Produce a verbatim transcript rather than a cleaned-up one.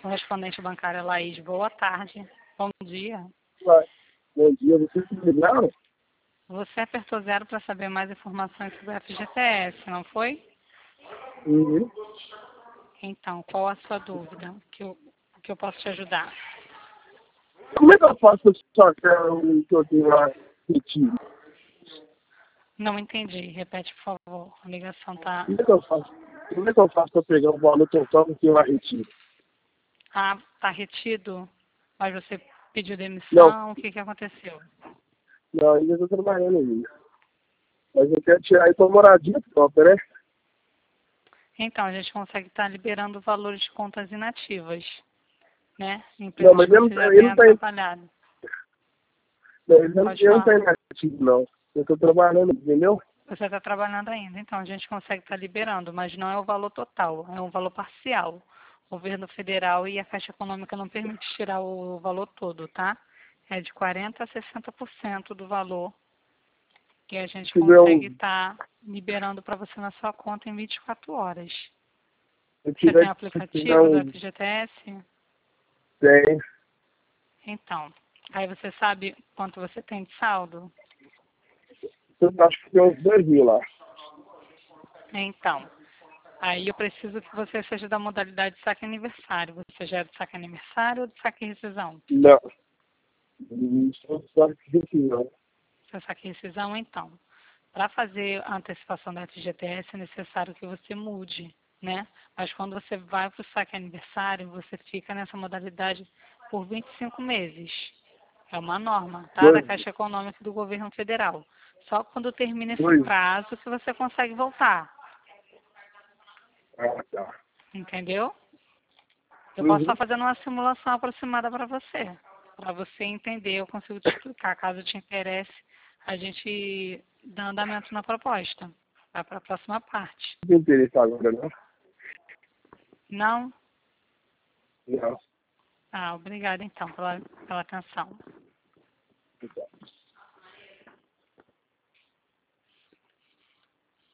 Correspondente bancária Laís, boa tarde. Bom dia. Vai. Bom dia, vocês me ligaram? Você apertou zero para saber mais informações sobre o F G T S, não foi? Uhum. Então, qual a sua dúvida? Que eu, que eu posso te ajudar? Como é que eu faço para sacar o que eu tenho lá retido? Não entendi. Repete, por favor. A ligação tá... Como é que eu faço? Como é que eu faço para pegar o valor total que eu tenho lá retido? Ah, tá retido? Mas você pediu Não, demissão? O que que aconteceu? não, ainda estou trabalhando ainda. Mas eu quero tirar aí para moradia própria, né? Então, a gente consegue estar liberando valores de contas inativas, né? Não, Empresas mas que ele não você está já ele não tenha tá, trabalhado. não, ele não, Pode ele não tá falar. inativo, não. Eu estou trabalhando, entendeu? Você está trabalhando ainda, então a gente consegue estar liberando, mas não é o valor total, é um valor parcial. O governo federal e a Caixa Econômica não permite tirar o valor todo, tá? É de quarenta por cento a sessenta por cento do valor que a gente Se tiver consegue um, estar liberando para você na sua conta em vinte e quatro horas. se Você tem tiver, se tiver aplicativo do um, F G T S? tem, Então, aí você sabe quanto você tem de saldo? eu acho que tem uns dois mil lá. Então, aí eu preciso que você seja da modalidade de saque aniversário. Você já é do saque aniversário ou do saque rescisão? Não, não sou só que não. Seu saque rescisão, então. Para fazer a antecipação da F G T S é necessário que você mude, né? Mas quando você vai para o saque aniversário, você fica nessa modalidade por vinte e cinco meses. É uma norma, tá? Da Dois, Caixa Econômica do Governo Federal. Só quando termina esse dois. prazo que você consegue voltar. Ah, tá. Entendeu? Eu posso estar Uhum. fazendo uma simulação aproximada para você. Para você entender, eu consigo te explicar. Caso te interesse, a gente dá andamento na proposta. Vai para a próxima parte. Não tem interesse agora, não? Não? Não. Ah, obrigada então pela, pela atenção. Então.